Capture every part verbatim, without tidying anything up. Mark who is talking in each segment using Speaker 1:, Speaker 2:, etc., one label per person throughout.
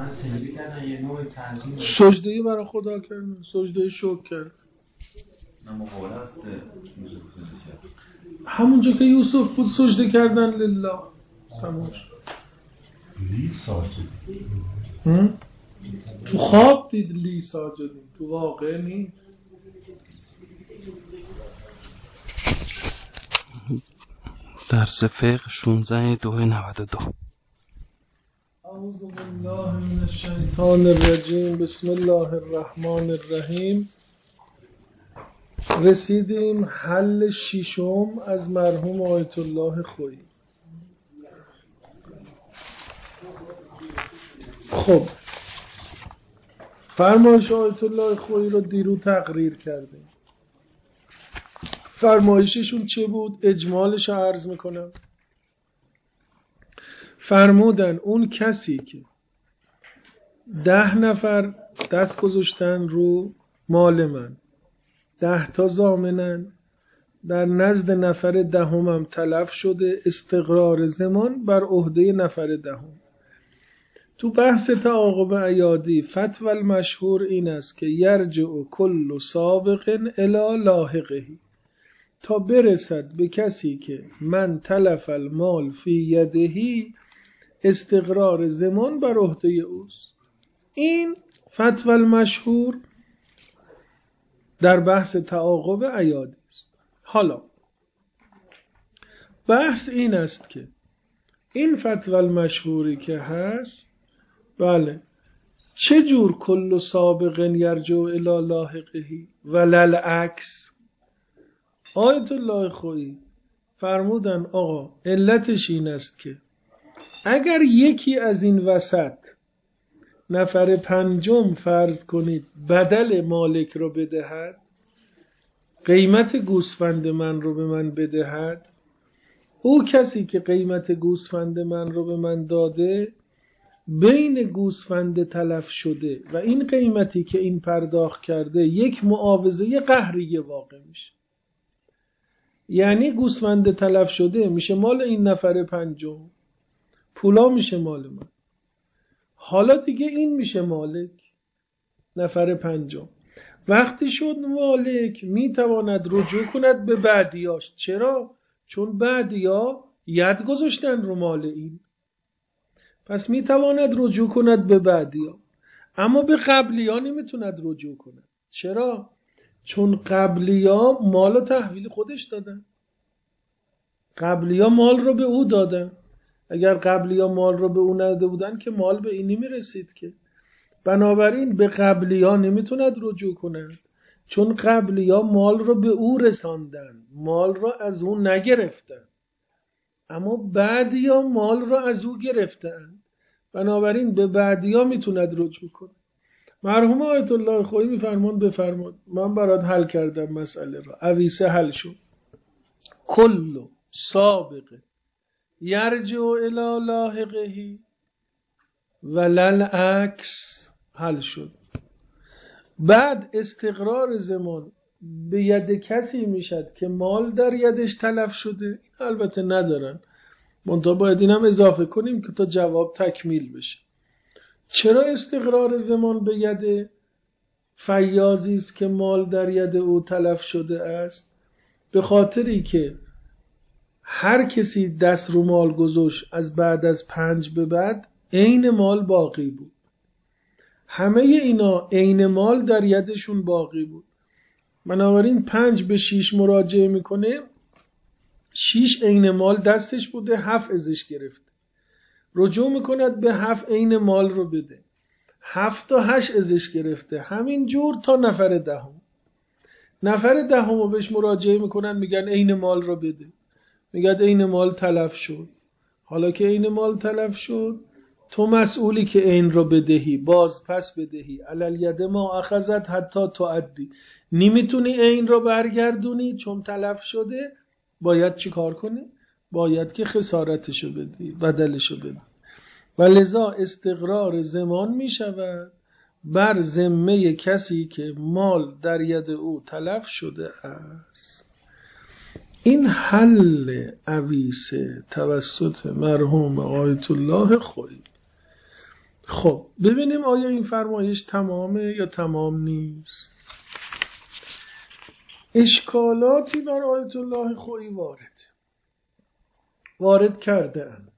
Speaker 1: سجده‌ای برای خدا کردن، سجده شکر کرد. همونجا که یوسف بود سجده کردن لله. تمام.
Speaker 2: لی ساجد.
Speaker 1: تو خواب دید لی ساجد، تو واقع نیست.
Speaker 3: درس فقه شانزده دو نود و دو.
Speaker 1: اعوذ بالله من الشیطان الرجیم. بسم الله الرحمن الرحیم. رسیدیم حل ششم از مرحوم آیت الله خویی. خب فرمایش آیت الله خویی رو دیرو تقریر کردیم. فرمایششون چه بود؟ اجمالش رو عرض میکنم. فرمودن اون کسی که ده نفر دست گذاشتن رو مال من، ده تا ضامنن، در نزد نفر دهمم تلف شده، استقرار زمان بر عهده نفر دهم. تو بحث تعاقب ایادی فتوی المشهور این است که یرجع کل سابق الی لاحقه، تا برسد به کسی که من تلف المال فی یدهی، استقرار زمان بر عهده اوست. این فتوی المشهور در بحث تعاقب ایادی است. حالا بحث این است که این فتوی المشهوری که هست، بله، چه جور کل سابق یرجع الی لاحقه ولل عکس؟ آیت الله خویی فرمودن آقا علتش این است که اگر یکی از این وسط نفر پنجم فرض کنید بدل مالک رو بدهد، قیمت گوسفند من رو به من بدهد، او کسی که قیمت گوسفند من رو به من داده بین گوسفند تلف شده و این قیمتی که این پرداخت کرده یک معاوضه قهریه واقع میشه. یعنی گوسفند تلف شده میشه مال این نفر پنجم، پولا میشه مال من. حالا دیگه این میشه مالک، نفر پنجم. وقتی شد مالک میتواند رجوع کند به بعدیاش. چرا؟ چون بعدیا ید گذاشتن رو مال این، پس میتواند رجوع کند به بعدیا. اما به قبلیا نمیتوند رجوع کند. چرا؟ چون قبلیا مال و تحویل خودش دادن، قبلیا مال رو به او دادن. اگر قبلیا مال رو به او نداده بودن که مال به این نمیرسید که. بنابراین به قبلیا نمیتوند رجوع کند، چون قبلیا مال رو به او رساندن، مال رو از او نگرفتن. اما بعدیا مال رو از او گرفتن، بنابراین به بعدیا میتوند رجوع کنه. مرحوم آیت الله خویی میفرمان بفرماد من برات حل کردم مسئله را، اویسه حل شد. کل سابق یرجع الی لاحقه ولل عکس حل شد. بعد استقرار زمان به ید کسی میشد که مال در یدش تلف شده. البته ندارن، منتها باید اینم اضافه کنیم که تا جواب تکمیل بشه. چرا استقرار زمان به ید فیاضی است که مال در ید او تلف شده است؟ به خاطری که هر کسی دست رو مال گذاشت از بعد از پنج به بعد عین مال باقی بود. همه اینا عین مال در یدشون باقی بود. بنابراین پنج به شیش مراجعه میکنه، شیش عین مال دستش بوده، هفت ازش گرفته، رجوع میکند به هفت عین مال رو بده، هفت تا هشت ازش گرفته. همین جور تا نفر دهم. نفر دهم رو بهش مراجعه میکنن، میگن عین مال رو بده، میگن عین مال تلف شد. حالا که عین مال تلف شد، تو مسئولی که عین رو بدهی، باز پس بدهی. علل ید ما اخذت حتی تعدی. نمیتونی عین رو برگردونی چون تلف شده، باید چی کار کنی؟ باید که خسارتشو بدی، بدلشو بدی. و لذا استقرار زمان می شود بر ذمه کسی که مال در ید او تلف شده است. این حل اویسه توسط مرحوم آیت الله خویی. خب ببینیم آیا این فرمایش تمامه یا تمام نیست. اشکالاتی بر آیت الله خویی وارد وارد کرده اند.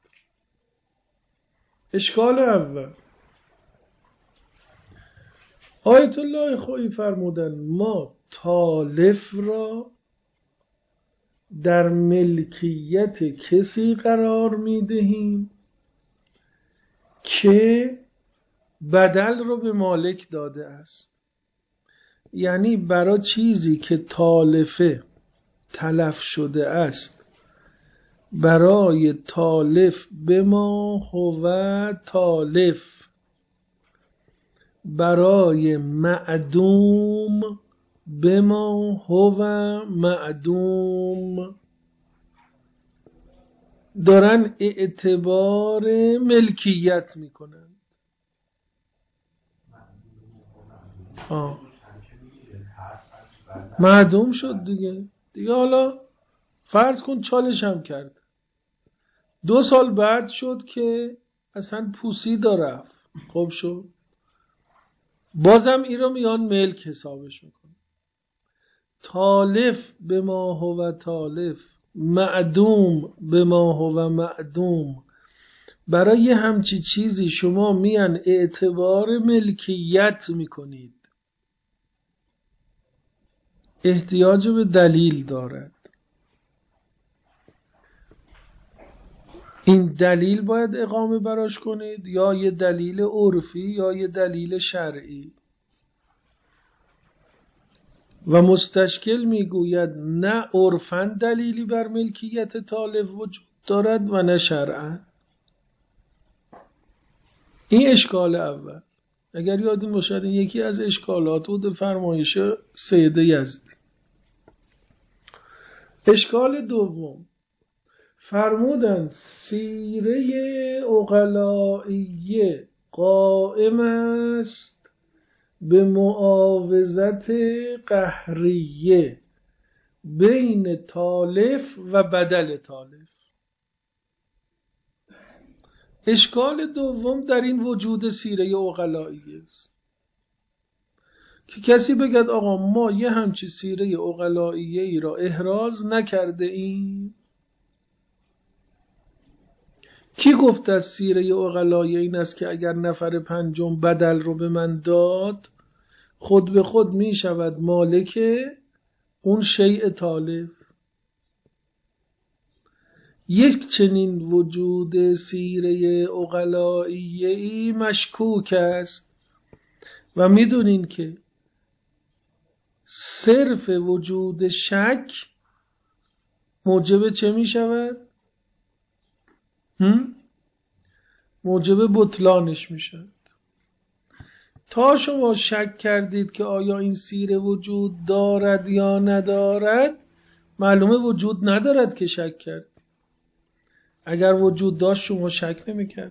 Speaker 1: اشکال اول، آیت الله خویی فرمودن ما تالف را در ملکیت کسی قرار میدهیم که بدل رو به مالک داده است. یعنی برای چیزی که تالفه تلف شده است، برای تالف به ما هو تالف، برای معدوم به ما هو معدوم، دارن اعتبار ملکیت میکنن. آه. معدوم شد دیگه دیگه حالا فرض کن چالش هم کرد، دو سال بعد شد که اصلا پوسید و رفت، خب شد، بازم این رو میان ملک حسابش میکن. تالف به ما هو تالف، معدوم به ما هو معدوم. برای همچی چیزی شما میان اعتبار ملکیت میکنید، احتیاج به دلیل دارد. این دلیل باید اقامه براش کنید، یا یه دلیل عرفی یا یه دلیل شرعی. و مستشکل میگوید نه عرفاً دلیلی بر ملکیت تالف وجود دارد و نه شرعاً. این اشکال اول. اگر یادتون باشه این یکی از اشکالات بود فرمایش سید یزدی. اشکال دوم، فرمودند سیره عقلائیه قائم است به معاوضت قهریه بین تالف و بدل تالف. اشکال دوم در این وجود سیره عقلائیه است که کسی بگد آقا ما یه همچی سیره عقلائیه ای را احراز نکرده ایم. کی گفت از سیره عقلائیه این است که اگر نفر پنجم بدل رو به من داد خود به خود می شود مالک اون شیء تالف؟ یک چنین وجود سیره عقلائیه ای مشکوک است و میدونین که صرف وجود شک موجب چه می شود؟ موجب بطلانش می شود. تا شما شک کردید که آیا این سیره وجود دارد یا ندارد، معلومه وجود ندارد که شک کرد. اگر وجود داشت شما شک نمی کرد.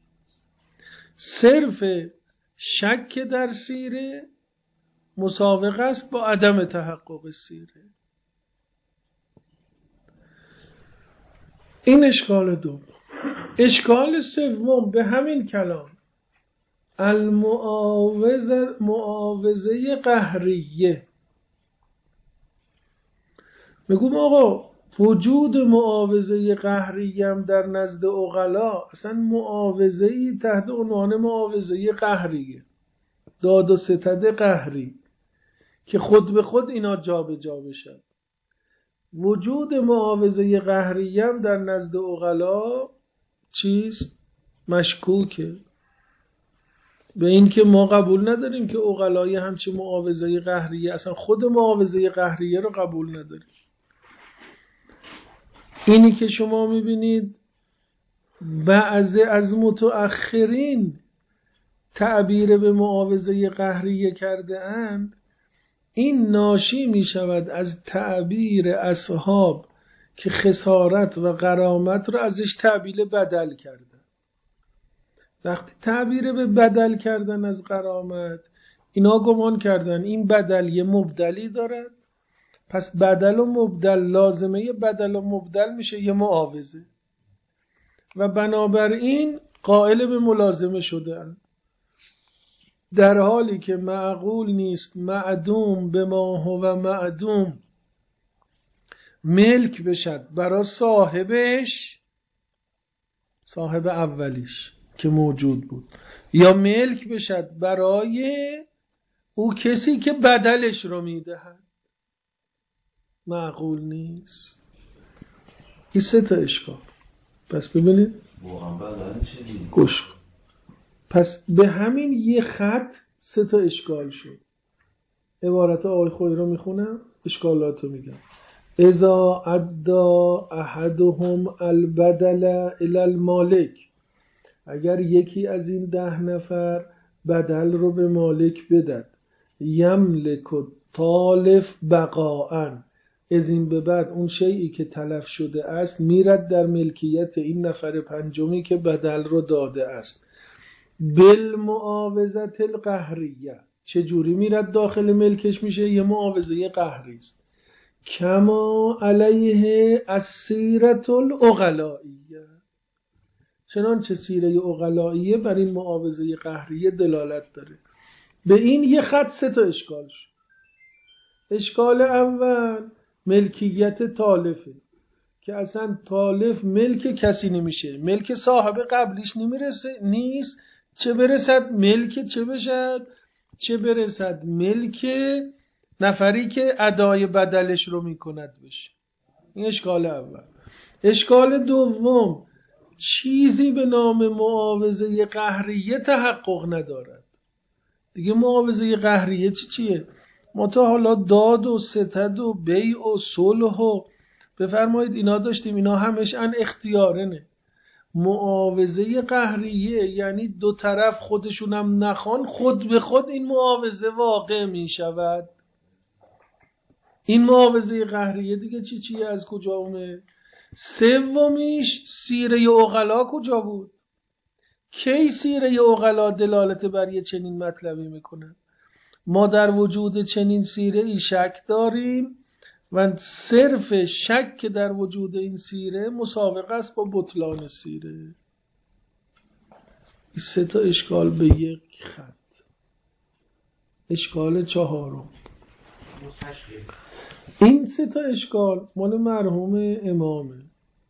Speaker 1: صرف شک در سیره مساوق است با عدم تحقق سیره. این اشکال دوم. اشکال سوم به همین کلام، المعاوضه معاوضه قهریه. میگم آقا وجود معاوضه قهریه هم در نزد عقلا اصلا معاوضه‌ای تحت عنوان معاوضه قهریه، داد و ستد قهری که خود به خود اینا جا به جا بشن. وجود معاوضه قهریه هم در نزد عقلا چیست؟ مشکوکه. به این که ما قبول نداریم که عقلای همچی معاوضه قهریه، اصلا خود معاوضه قهریه رو قبول نداریم. اینی که شما میبینید بعضی از متأخرین تعبیر به معاوضه قهریه کرده اند، این ناشی می شود از تعبیر اصحاب که خسارت و غرامت رو ازش تعبیر بدل کردن. وقتی تعبیر به بدل کردن از غرامت، اینا گمان کردن این بدل یه مبدلی دارد، پس بدل و مبدل لازمه بدل و مبدل میشه یه معاوضه و بنابراین قائل به ملازمه شده اند. در حالی که معقول نیست معدوم به ما هو معدوم ملک بشد برای صاحبش، صاحب اولیش که موجود بود، یا ملک بشد برای او کسی که بدلش رو میدهد. معقول نیست. این سه تا اشکال. پس ببینید گوش کن. پس به همین یه خط سه تا اشکال شد. عبارت آقای خویی رو میخونم، اشکالات رو میگم. اذا ادى احدهم البدل الى المالک، اگر یکی از این ده نفر بدل رو به مالک بدد، یملک التالف بقاءً، از این به بعد اون شیئی که تلف شده است میرد در ملکیت این نفر پنجمی که بدل رو داده است. بالمعاوضة القهریه، چجوری میرد داخل ملکش میشه؟ یه معاوضه قهری است. کما علیه السیرة العقلائیه، چنانچه سیره عقلائیه بر این معاوضه قهریه دلالت داره. به این یه خط سه تا اشکال شد. اشکال اول ملکیت تالفه که اصلا تالف ملک کسی نمیشه، ملک صاحب قبلیش نمیرسه نیست، چه برسد ملک چه بشد، چه برسد ملک نفری که ادای بدلش رو میکند بشه. این اشکال اول. اشکال دوم چیزی به نام معاوضه قهریه تحقق ندارد. دیگه معاوضه قهریه چی چیه؟ ما تا حالا داد و ستد و بیع و صلح و بفرمایید اینا داشتیم، اینا همش ان اختیارنه. معاوضه قهریه یعنی دو طرف خودشونم نخوان خود به خود این معاوضه واقع می شود. این معاوضه قهریه دیگه چی چیه؟ از کجا اومد؟ سومیش سیره عقلا کجا بود؟ کی سیره عقلا دلالت بر یه چنین مطلبی میکنه؟ ما در وجود چنین سیره ای شک داریم و صرف شک در وجود این سیره مسابقه است با بطلان سیره. این سه تا اشکال به یک خط. اشکال چهارم، این سه تا اشکال مال مرحوم امامه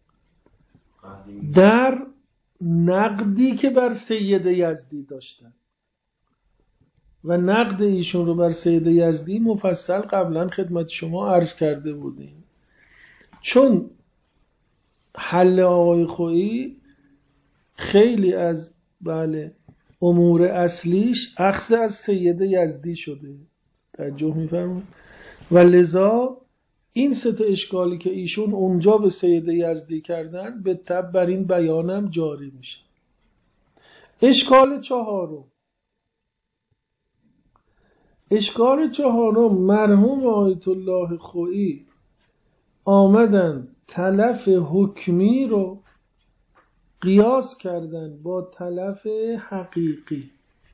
Speaker 1: در نقدی که بر سید یزدی داشتن و نقد ایشون رو بر سید یزدی مفصل قبلا خدمت شما عرض کرده بودیم. چون حل آقای خویی خیلی از بله امور اصلیش اخذ از سید یزدی شده، توجه می‌فرمایید، و لذا این سه تا اشکالی که ایشون اونجا به سید یزدی کردن به تبع بر این بیانم جاری میشه. اشکال چهارم، اشکال چهارم مرحوم آیت الله خویی آمدن تلف حکمی رو قیاس کردن با تلف حقیقی.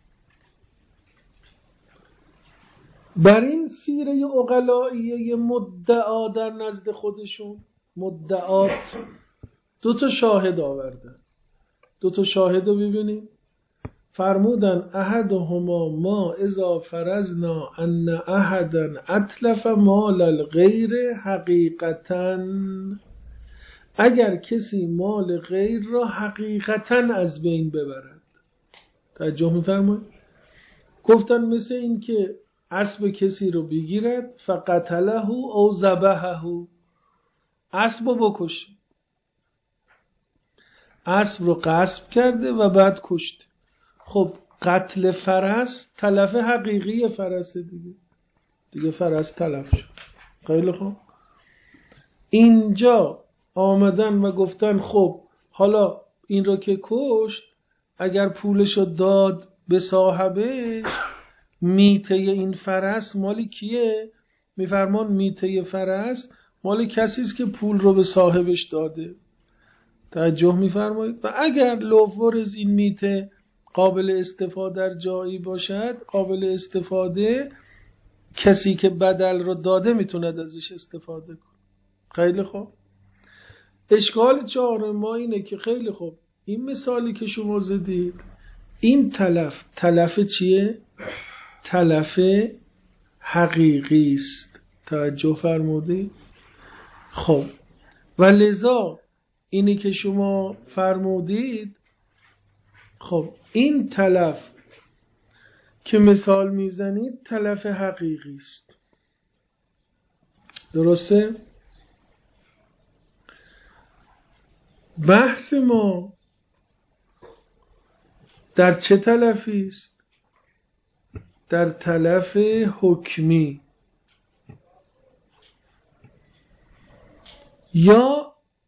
Speaker 1: بر این سیره عقلائیه مدعا در نزد خودشون مدعات دو تا شاهد آوردن. دو تا شاهد رو ببینیم. فرمودن احدهما ما اذا فرضنا ان احدا اتلف مال الغیر حقیقتا، اگر کسی مال غیر را حقیقتا از بین ببرد. توجه می‌فرمایید؟ گفتن مثل این که اسب کسی رو بگیرد فقتله او ذبحه، اسب رو بکشه، اسب رو غصب کرده و بعد کشته. خب قتل فرس تلف حقیقی فرس دیگه دیگه فرس تلف شد. خیلی خوب، اینجا آمدن و گفتن خب حالا این رو که کشت اگر پولشو داد به صاحبش، میته این فرس مالی کیه؟ میفرمان میته فرس مالی کسی است که پول رو به صاحبش داده. توجه میفرمایید؟ و اگر لوفورز این میته قابل استفاده در جایی باشد، قابل استفاده کسی که بدل رو داده میتوند ازش استفاده کنه. خیلی خوب، اشکال چهارم ما اینه که خیلی خوب این مثالی که شما زدید این تلف تلف چیه؟ تلف حقیقی است. توجه فرمودید؟ خب و لذا اینی که شما فرمودید، خب این تلف که مثال میزنید تلف حقیقی است. درسته؟ بحث ما در چه تلفی است؟ در تلف حکمی. یا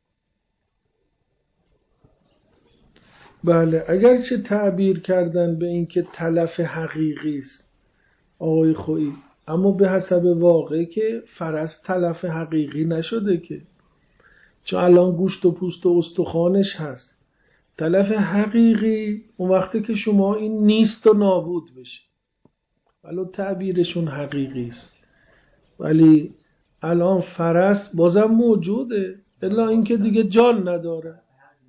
Speaker 1: بله اگر چه تعبیر کردن به این که تلف حقیقی است آقای خویی، اما به حسب واقعی که فرض تلف حقیقی نشده که، چون الان گوشت و پوست و استخوانش هست. تلف حقیقی اون وقتی که شما این نیست و نابود بشه، ولو تعبیرشون حقیقی است، ولی الان فرض بازم موجوده، الا اینکه دیگه جان نداره.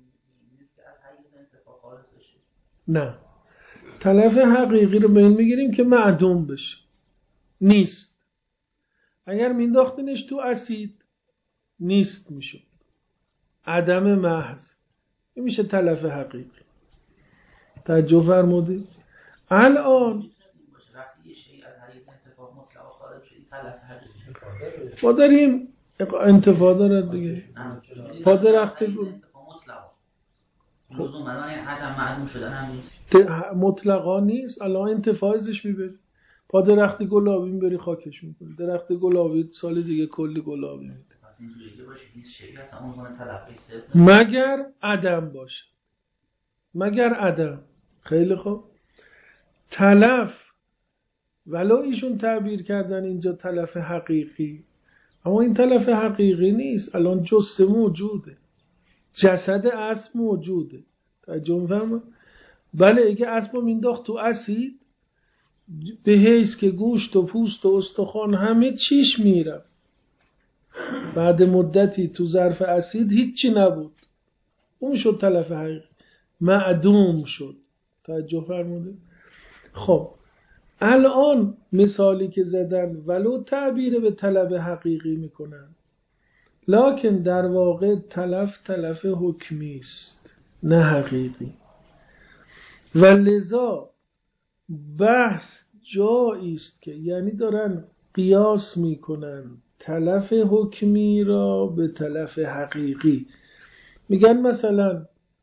Speaker 1: نه، تلف حقیقی رو به این میگیریم که معدوم بشه، نیست. اگر مینداختینش تو اسید نیست میشه، عدم محض. این میشه تلف حقیقی. توجه فرمودید؟ الان ما داریم انتفاع دارد دیگه، پا درخت گل مطلقا نیست. الان انتفاعش میبری، پا درخت گلابی میبری خاکش میکنی، درخت گلابی سال دیگه کلی گلابی میده، مگر عدم باشه، مگر عدم. خیلی خوب، تلف ولو ایشون تعبیر کردن اینجا تلف حقیقی، اما این تلف حقیقی نیست. الان جثه موجوده، جسد اسب موجوده. توجه می‌فرمایید؟ بله اگه اسبو مینداخت تو اسید، به حیث که گوشت و پوست و استخوان همه چیش میره، بعد مدتی تو ظرف اسید هیچی نبود، اون شد تلف حقیقی، معدوم شد. توجه فرمودید؟ خب الان مثالی که زدن ولو تعبیر به طلب حقیقی میکنن، لکن در واقع تلف تلف حکمی است نه حقیقی، و لذا بحث جایی است که یعنی دارن قیاس میکنن تلف حکمی را به تلف حقیقی. میگن مثلا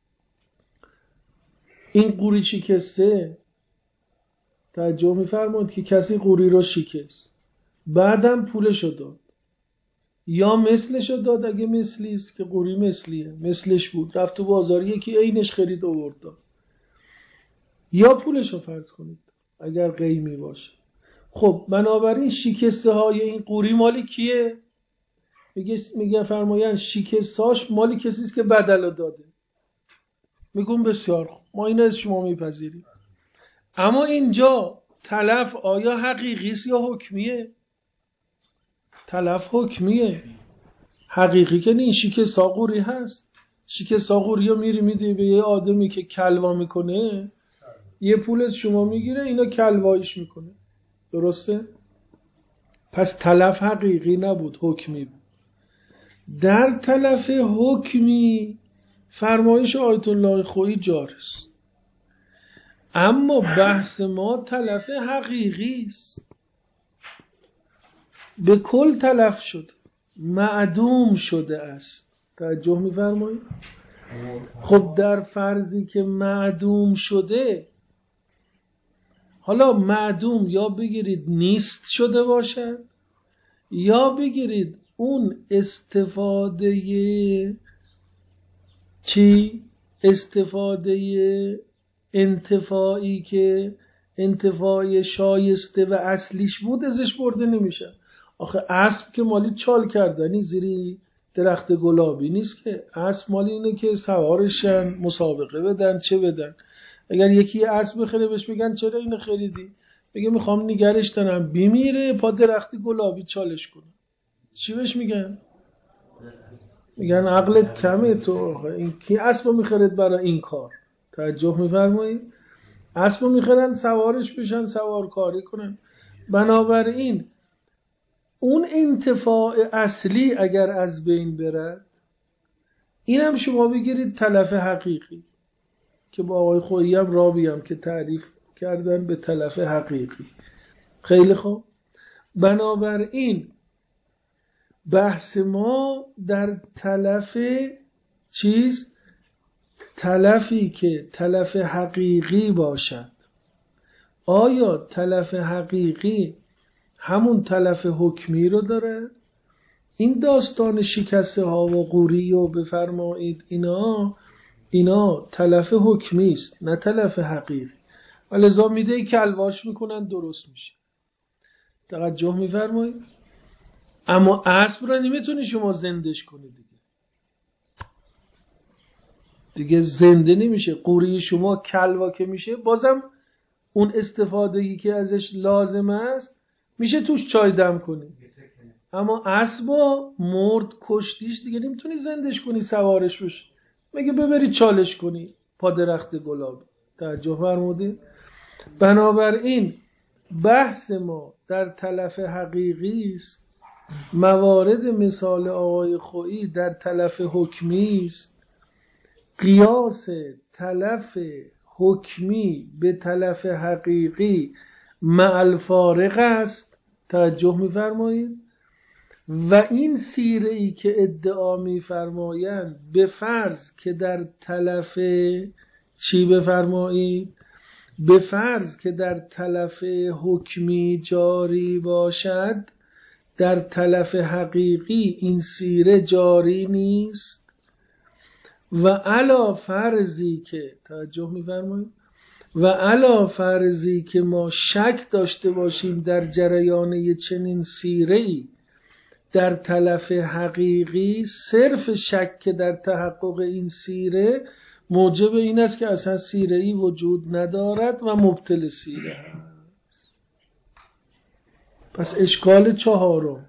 Speaker 1: این قوری شکسته، توجه میفرمایید که کسی قوری رو شکست، بعدم پولشو داد، یا مثلشو داد اگه مثلی است که قوری مثلیه، مثلش بود، رفت تو بازار یکی عینش خرید آورد داد، یا پولشو فرض کنید اگر قیمی باشه. خب بنابراین شکسته های این قوری مالی کیه؟ میگه میگه فرمایند شکستاش مالی کسی است که بدلو داده. میگم بسیار خوب، ما اینو از شما میپذیریم، اما اینجا تلف آیا حقیقی است یا حکمیه؟ تلف حکمیه، حقیقی که این شکستا قوری هست. شکستا قوری رو میری میدی به یه آدمی که کلوا میکنه، یه پول از شما میگیره، اینا کلوایش میکنه. درسته؟ پس تلف حقیقی نبود، حکمی بود. در تلف حکمی فرمایش آیت الله خویی جاری است، اما بحث ما تلف حقیقی است، به کل تلف شد، معدوم شده است. توجه می‌فرمایید؟ خب در فرضی که معدوم شده، حالا معدوم یا بگیرید نیست شده باشد، یا بگیرید اون استفاده چی؟ استفاده انتفاعی که انتفاع شایسته و اصلیش بود ازش برده نمیشه. آخه اسب که مالی چال کردنی زیری درخت گلابی نیست که، اسب مالی اینه که سوارشن، مسابقه بدن، چه بدن. اگر یکی اسب بخره بهش بگن چرا اینو خریدی؟ بگه میخوام نگرش دارم بمیره پا درخت گلابی چالش کنه، چی بهش میگن؟ میگن عقلت کمه تو، این کی اسبو میخرید برای این کار؟ توجه میفرمایید؟ اسب رو میخرن سوارش بشن، سوارکاری کنن. بنابراین اون انتفاع اصلی اگر از بین برد، این هم شما بگیرید تلف حقیقی که با آقای خویی هم رابی هم که تعریف کردن به تلف حقیقی. خیلی خوب. بنابراین بحث ما در تلف چیز، تلفی که تلف حقیقی باشد. آیا تلف حقیقی همون تلف حکمی رو داره؟ این داستان شکسته ها و قوری و بفرمایید اینا اینا تلف حکمی است، نه تلف حقیقی. ولذا میده کلواش میکنن درست میشه. توجه میفرمایید. اما اسب رو نمیتونی شما زندش کنی دیگه. دیگه زنده نمیشه. قوری شما کلوا که میشه، بازم اون استفاده‌ای که ازش لازم است میشه توش چای دم کنی. اما اسبا مرد کشتیش دیگه نمیتونی زندش کنی، سوارش بشی. میگه ببری چالش کنی پا درخت گلاب. توجه فرمودید؟ بنابراین بحث ما در تلف حقیقی است. موارد مثال آقای خویی در تلف حکمی است. قیاس تلف حکمی به تلف حقیقی مع الفارق است. توجه می‌فرمایید؟ و این سیره ای که ادعا می‌فرمایند به فرض که در تلف چی بفرمایید؟ به فرض که در تلف حکمی جاری باشد، در تلف حقیقی این سیره جاری نیست. و علا فرضی که توجه می‌فرمایید و علا فرضی که ما شک داشته باشیم در جریان چنین سیره‌ای در تلف حقیقی، صرف شک در تحقق این سیره موجب این است که اصلا سیره‌ای وجود ندارد و مبطل سیره هست. پس اشکال چهارم،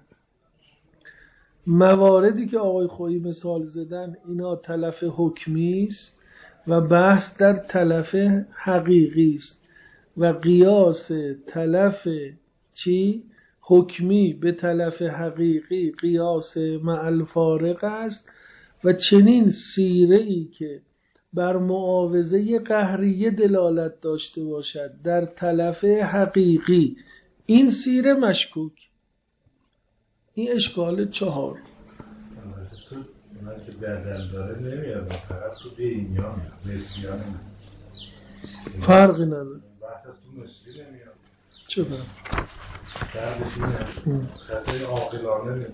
Speaker 1: مواردی که آقای خویی مثال زدن اینا تلف حکمی است و بحث در تلف حقیقی است و قیاس تلف چی؟ حکمی به تلف حقیقی قیاس مع الفارق است. و چنین سیره‌ای که بر معاوضه قهریه دلالت داشته باشد در تلف حقیقی، این سیره مشکوک. این اشکال چهار.
Speaker 2: اونایی که بدل داره نمیاد، فقط تو به اینجا میاد، نسبیان نمیاد،
Speaker 1: فرقی نداره.
Speaker 2: بحث تو نسبی نمیاد.
Speaker 1: چه فرق؟
Speaker 2: دردش اینه خطای عاقلانه نمیاد.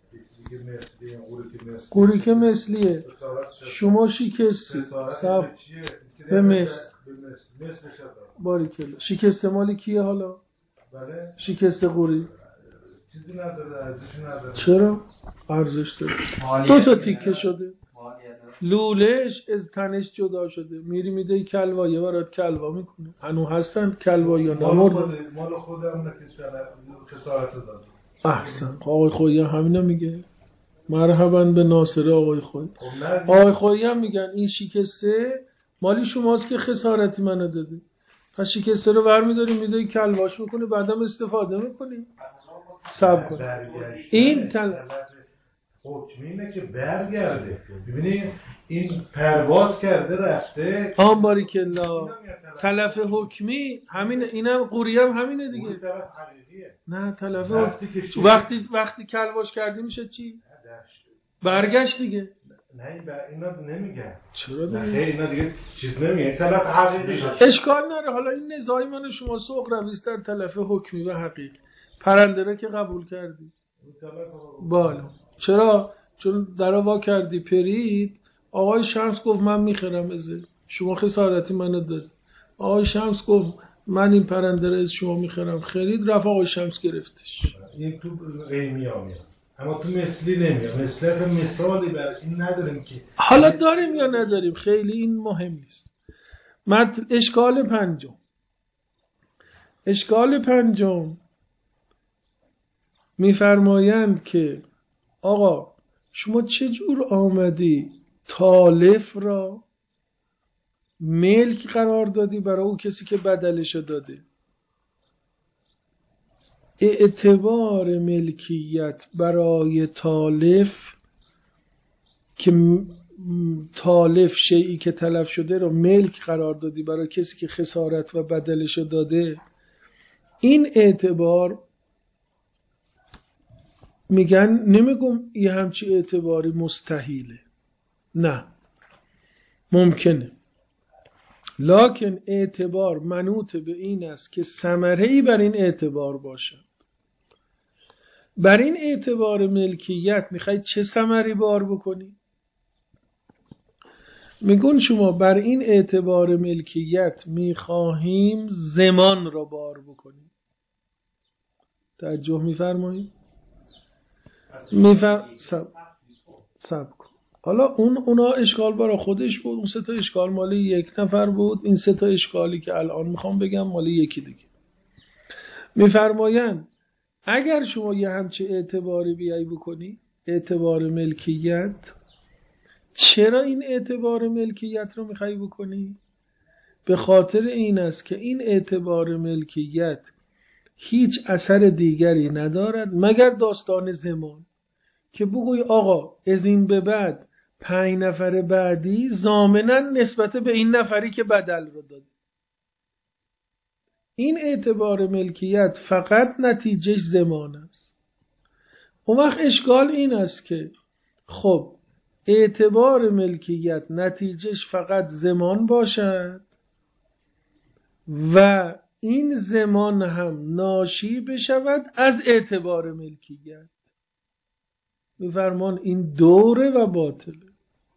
Speaker 1: قوری که مثلیه. شما شکستی سب به مثل باریکلا. شکست مالی کیه حالا؟ شکست قوری
Speaker 2: چیزی نداره، ارزشی نداره.
Speaker 1: چرا؟ ارزش داره. دو تا تیکه شده، لولش از تنش جدا شده، میری میده کلوا، یه برات کلوا میکنه. هنو هستن کلوا یا نمرد.
Speaker 2: مال خودم نکه خسارتو داد.
Speaker 1: احسن. آقای خویی همینو میگه. مرحبا به ناصر آقای خویی. آقای خویی هم میگن این شکسته مالی شماست که خسارتی منو داده. پس شکسته رو برمیداری میده کلواش میکنه، بعدم استفاده میکنی. صبر کن. این تل
Speaker 2: حکمی اینه که برگرده. ببینید این پرواز کرده رفته.
Speaker 1: آن باریکلا. تلف حکمی همین، اینم قوری هم همینه دیگه. نه تلف حکمی وقتی وقتی کلواش کردی میشه چی؟ برگشت دیگه.
Speaker 2: نه اینا نمیگن.
Speaker 1: چرا دیگه؟
Speaker 2: نه اینا دیگه چیز نمیگن. تلف حقیقی شد.
Speaker 1: اشکال نداره. حالا این نزاعی من شما سوق رویست در تلف حکمی و حقیقی. پرنده را که قبول کردی. بالا. چرا؟ چون درو وا کردی پرید. آقای شمس گفت من میخرم ازه. شما خسارتی منو داد. آقای شمس گفت من این پرنده را از شما میخرم. خرید، رفت آقای شمس گرفتش.
Speaker 2: این تو قیمی ها میاد. اما تو مثلی نمیاد. مثلی اصلا مثالی بر این نداریم که
Speaker 1: حالا داریم یا نداریم خیلی این مهم نیست. مت... اشکال پنجم اشکال پنجم میفرمایند که آقا شما چجور آمدی تالف را ملک قرار دادی برای او کسی که بدلشو داده. اعتبار ملکیت برای تالف که تالف شیئی که تلف شده رو ملک قرار دادی برای کسی که خسارت و بدلشو داده، این اعتبار میگن نمیگم یه همچی اعتباری مستحیله، نه ممکنه، لکن اعتبار منوط به این است که ثمره‌ای بر این اعتبار باشد. بر این اعتبار ملکیت میخوای چه ثمری بار بکنی؟ میگن شما بر این اعتبار ملکیت میخواهیم زمان را بار بکنیم. توجه میفرمایید؟ میفر سب سب کن. حالا اون اونا اشکال برای خودش بود، اون سه تا اشکال مال یک نفر بود، این سه تا اشکالی که الان میخوام بگم مال یکی دیگه. میفرمایند اگر شما یه همچه اعتباری بیایی بکنی، اعتبار ملکیت، چرا این اعتبار ملکیت رو میخوای بکنی؟ به خاطر این است که این اعتبار ملکیت هیچ اثر دیگری ندارد مگر داستان زمان، که بگوی آقا از این به بعد پنج نفر بعدی ضامناً نسبت به این نفری که بدل رو داد. این اعتبار ملکیت فقط نتیجهش زمان است. اون وقت اشکال این است که خب اعتبار ملکیت نتیجهش فقط زمان باشد و این زمان هم ناشی بشود از اعتبار ملکیت. میفرمان این دوره و باطله.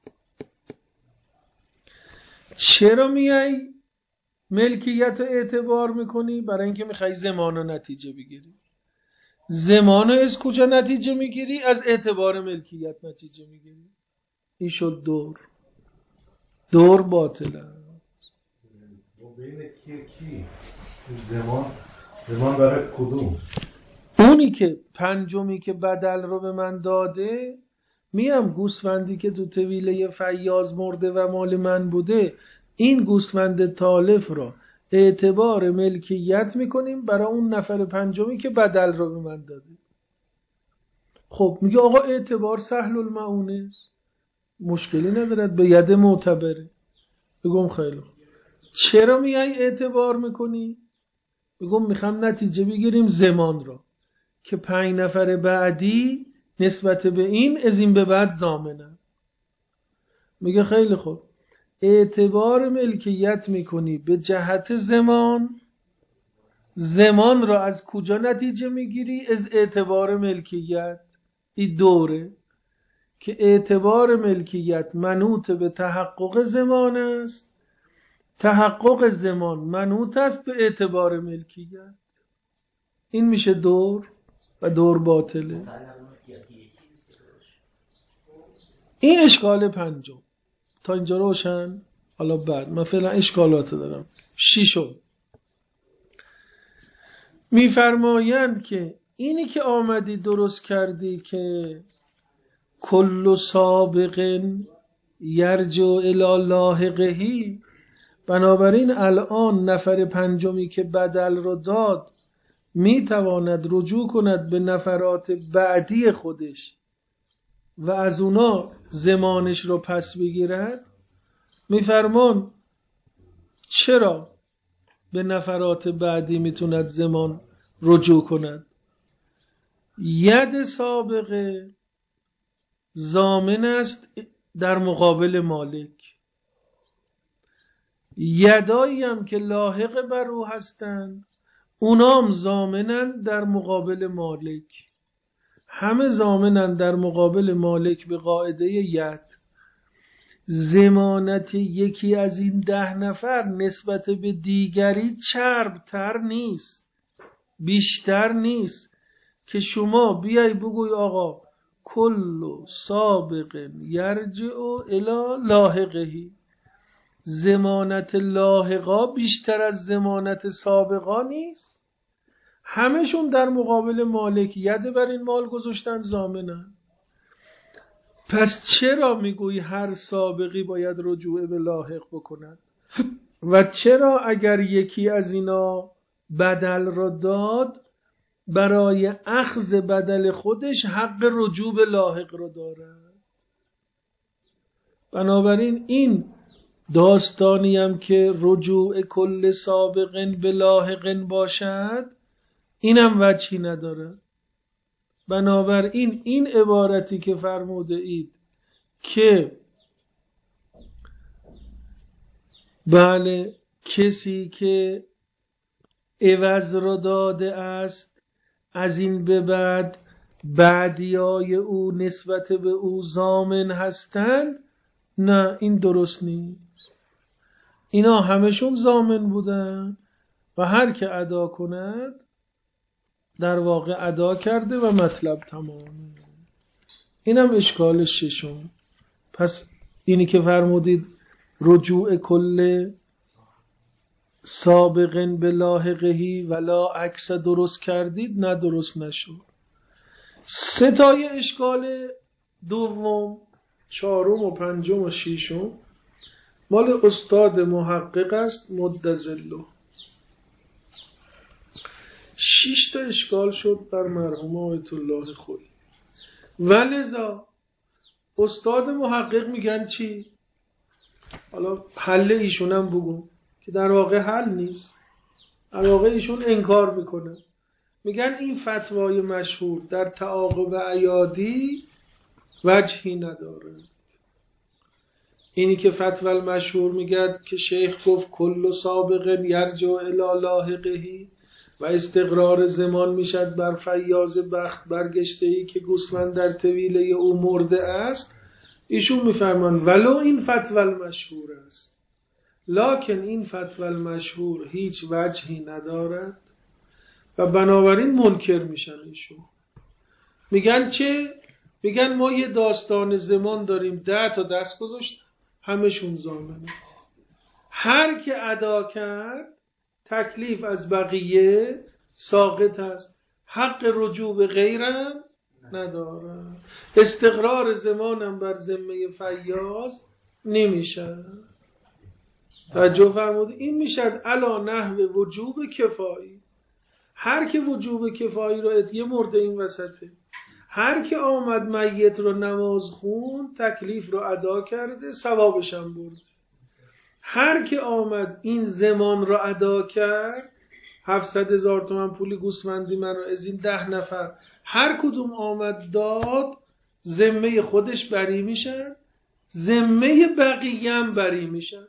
Speaker 1: چرا میای ملکیت رو اعتبار میکنی؟ برای اینکه میخوای زمان رو نتیجه بگیری. زمان رو از کجا نتیجه میگیری؟ از اعتبار ملکیت نتیجه میگیری. این شد دور. دور باطله.
Speaker 2: و بین کی کی؟ زمان زمان برای کدوم؟
Speaker 1: اونی که پنجمی که بدل رو به من داده، میم گوسفندی که تو طویله فیاض مرده و مال من بوده، این گوسفند تالف رو اعتبار ملکیت میکنیم برای اون نفر پنجمی که بدل رو به من داده. خب میگه آقا اعتبار سهل المعونه است، مشکلی ندارد، به ید معتبره. بگم خیلی چرا میای اعتبار میکنی؟ بگم میخوام نتیجه بگیریم زمان رو که پنج نفر بعدی نسبت به این از این به بعد ضامنه. میگه خیلی خوب، اعتبار ملکیت میکنی به جهت زمان. زمان را از کجا نتیجه میگیری؟ از اعتبار ملکیت. این دوره که اعتبار ملکیت منوط به تحقق زمان است، تحقق زمان منوط است به اعتبار ملکیت. این میشه دور و دور باطله. این اشکال پنجم. تا اینجا روشن؟ حالا بعد من فعلا اشکالات دارم. شیشم میفرمایند که اینی که آمدی درست کردی که کل سابق یرجع الی لاحقه، بنابراین الان نفر پنجمی که بدل رو داد میتواند رجوع کند به نفرات بعدی خودش و از اونا زمانش رو پس بگیرد. میفرمان چرا به نفرات بعدی میتوند زمان رجوع کند؟ ید سابقه ضامن است در مقابل مالک، یدایی هم که لاحق بر او هستند اونام ضامنند در مقابل مالک. همه ضامنند در مقابل مالک به قاعده ید. ضمانت یکی از این ده نفر نسبت به دیگری چربتر نیست، بیشتر نیست که شما بیای بگوی آقا کل سابق یرجع الی لاحقه، ضمانت لاحقا بیشتر از ضمانت سابقا نیست. همشون در مقابل مالک ید بر این مال گذاشتن، ضامنن. پس چرا میگویی هر سابقی باید رجوع به لاحق بکند؟ و چرا اگر یکی از اینا بدل را داد برای اخذ بدل خودش حق رجوع به لاحق را دارد. بنابراین این داستانی هم که رجوع کل سابق به لاحق باشد اینم وجهی نداره. بنابراین این عبارتی که فرموده اید که بله کسی که عوض را داده است از این به بعد بعدیای او نسبت به او ضامن هستند، نه این درست نیست. اینا همشون ضامن بودن و هر که ادا کند در واقع ادا کرده و مطلب تمامه. اینم اشکال ششم. پس اینی که فرمودید رجوع کل سابق به لاحقهی ولا عکس درست کردید، نه درست نشد. ستای اشکال دوم، چهارم و پنجم و ششم مال استاد محقق است مدظله. شش تا اشکال شد بر مرحوم آیت الله خویی. ولذا استاد محقق میگن چی؟ حالا حل ایشون هم بگم که در واقع حل نیست، در واقع ایشون انکار میکنه. میگن این فتوای مشهور در تعاقب ایادی وجهی نداره. اینی که فتوای مشهور میگه که شیخ گفت کل سابق یرجع الی لاحقهی و استقرار زمان میشد بر فیاض بخت برگشتهی که گوسفند در طویله او مرده است، ایشون میفرمان ولو این فتوای مشهور است لکن این فتوای مشهور هیچ وجهی ندارد و بنابراین منکر میشن. ایشون میگن چه؟ میگن ما یه داستان زمان داریم، ده تا دست گذاشت همشون ضامنه. هر که ادا کرد تکلیف از بقیه ساقط است، حق رجوع به غیرم نداره، استقرار زمانم بر ذمه فیاض نمیشه. توجه فرمود. این میشد علا نحو وجوب کفایی. هر که وجوب کفایی رو یه مرده این وسطه، هر که آمد میت رو نماز خون تکلیف رو ادا کرده ثوابش هم برد. هر که آمد این زمان رو ادا کرد، هفتصد هزار تومان پولی گوسفندی من رو از این ده نفر هر کدوم آمد داد، ذمه خودش بری میشن، ذمه بقیه هم بری میشن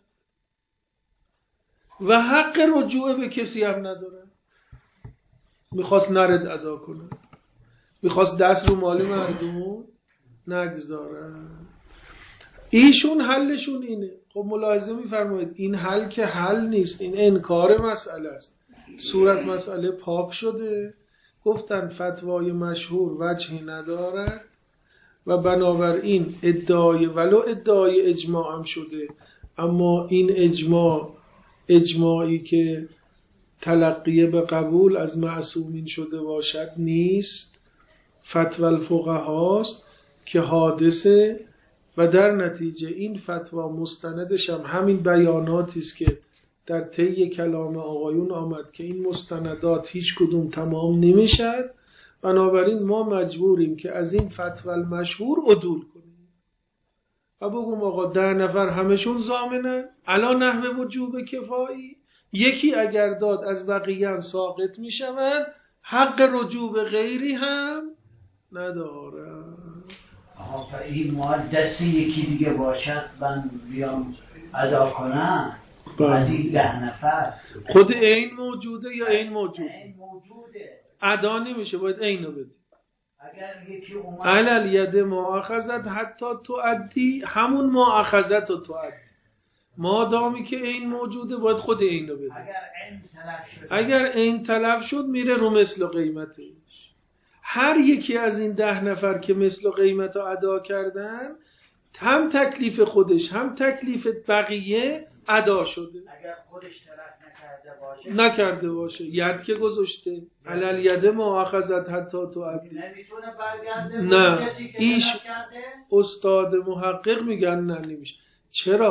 Speaker 1: و حق رجوع به کسی هم نداره. میخواست نرد ادا کنه، میخواست دست رو مال مردم نگذاره. ایشون حلشون اینه. خب ملاحظه میفرمایید این حل که حل نیست، این انکار مسئله است. صورت مسئله پاک شده، گفتن فتوای مشهور وجهی ندارد و بنابراین ادعای ولو ادعای اجماع هم شده، اما این اجماع اجماعی که تلقیه به قبول از معصومین شده باشد نیست، فتوی الفقهاست که حادثه و در نتیجه این فتوا مستندش هم همین بیاناتی است که در طی کلام آقایون آمد که این مستندات هیچ کدوم تمام نمیشد. بنابراین ما مجبوریم که از این فتوی المشهور عدول کنیم و بگم آقا ده نفر همشون ضامنن علا نحو وجوب کفایی، یکی اگر داد از بقیه هم ساقط میشوند، حق رجوع به غیری هم نداره.
Speaker 4: آقا این ما دستی یکی دیگه باشد من بیام ادا کنم از این ده نفر
Speaker 1: خود این موجوده یا این موجود؟
Speaker 4: این موجوده
Speaker 1: ادا نمیشه، باید اینو بدی.
Speaker 4: اگر یکی اومد
Speaker 1: علل ید مؤاخذت حتی تؤدی، همون مؤاخذت رو تؤدی، مادامی که این موجوده باید خود اینو بدی.
Speaker 4: اگر این تلف شد
Speaker 1: اگر این تلف شد میره رو مثل قیمتش. هر یکی از این ده نفر که مثل قیمت رو ادا کردن، هم تکلیف خودش هم تکلیف بقیه ادا شده.
Speaker 4: اگر خودش تلف نکرده باشه
Speaker 1: نکرده باشه ید که گذاشته علل ید مؤاخذت حتی تؤدی،
Speaker 4: نمیتونه برگرده.
Speaker 1: نه
Speaker 4: کسی که
Speaker 1: ایش
Speaker 4: تلف کرده
Speaker 1: استاد محقق میگن نه نمیشه. چرا؟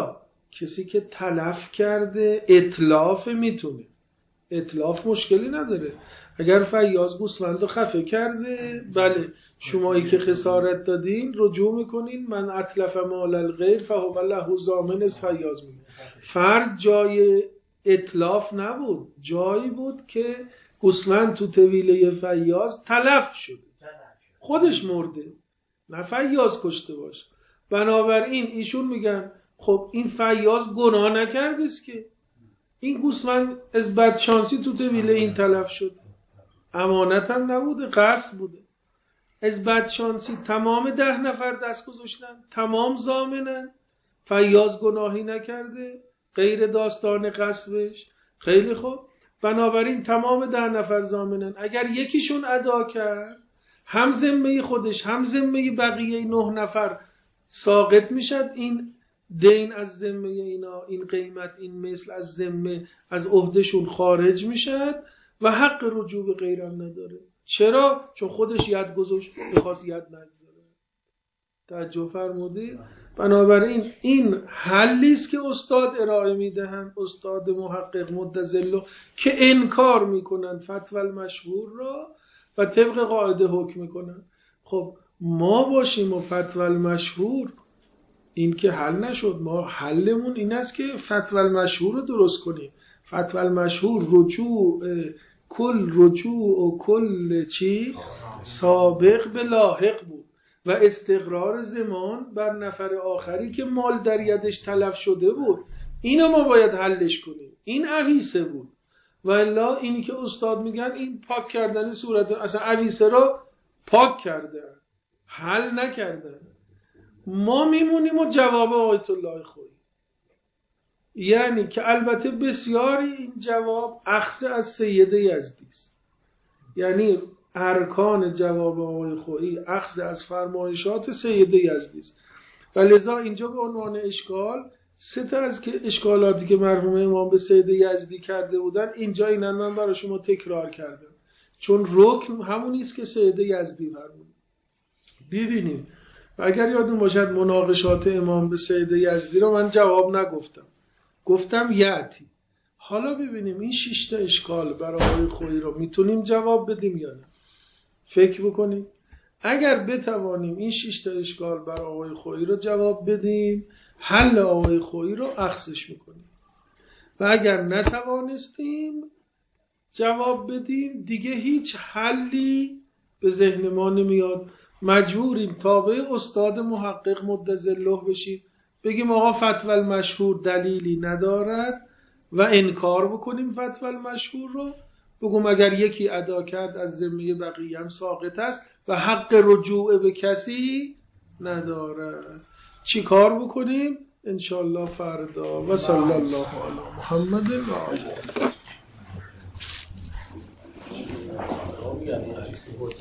Speaker 1: کسی که تلف کرده اتلاف میتونه، اتلاف مشکلی نداره. اگر فیاض گوسفندو خفه کرده، بله شمایی که خسارت دادین رجوع میکنین، من اتلف مال الغیر فهو له ضامن از فیاض میگه. فرض جای اتلاف نبود، جایی بود که گوسفند تو طویله فیاض تلف شده، خودش مرده، نه فیاض کشته باشه. بنابراین ایشون میگن خب این فیاض گناه نکرده است که، این گوسفند از بدشانسی تو طویله این تلف شد، امانت هم نبوده، قصد بوده. از بدشانسی تمام ده نفر دست گذاشتن، تمام ضامنن، فیاض گناهی نکرده غیر داستان قصبش. خیلی خوب، بنابراین تمام ده نفر ضامنن. اگر یکیشون ادا کرد، هم ذمه خودش هم ذمه بقیه نه نفر ساقط میشد، این دین از ذمه اینا، این قیمت، این مثل از ذمه از عهدهشون خارج میشد و حق رجوع به غیرم نداره. چرا؟ چون خودش ید گذاشت، میخواست ید نگذاره. توجه فرمودید؟ بنابراین این حلی است که استاد ارائه میدهند، استاد محقق مدظله، که انکار میکنن فتوی المشهور را و طبق قاعده حکم میکنن. خب ما باشیم و فتوی المشهور این که حل نشد. ما حلمون این است که فتوی المشهور رو درست کنیم. فتوی المشهور رجوع کل رجوع و کل چی سابق به لاحق بود و استقرار زمان بر نفر آخری که مال در یدش تلف شده بود. اینو ما باید حلش کنیم. این عویسه بود. و الا اینی که استاد میگن این پاک کردن صورت، اصلا عویسه را پاک کردن، حل نکردن. ما میمونیم و جواب آیت الله خویی، یعنی که البته بسیاری این جواب اخذ از سید یزدی است، یعنی ارکان جواب آقای خویی اخذ از فرمایشات سید یزدی است و لذا اینجا به عنوان اشکال سه تا از که اشکالاتی که مرحوم امام به سید یزدی کرده بودن اینجا اینن من برای شما تکرار کردم، چون رکن همونی است که سید یزدی فرمود. ببینیم و اگر یادون باشد مناقشات امام به سید یزدی رو من جواب نگفتم، گفتم یعتی. حالا ببینیم این شش تا اشکال برای آقای خویی رو میتونیم جواب بدیم یا نه. فکر بکنیم اگر بتوانیم این شش تا اشکال برای آقای خویی رو جواب بدیم، حل آقای خویی رو اخذش میکنیم و اگر نتوانستیم جواب بدیم دیگه هیچ حلی به ذهن ما نمیاد، مجبوریم تابع استاد محقق مدظله بشیم، بگیم آقا فتوی المشهور دلیلی ندارد و انکار بکنیم فتوی المشهور رو، بگم اگر یکی ادا کرد از ذمه بقیه هم ساقط است و حق رجوع به کسی ندارد. چی کار بکنیم؟ انشاءالله فردا. و صلی الله علی محمد و آله.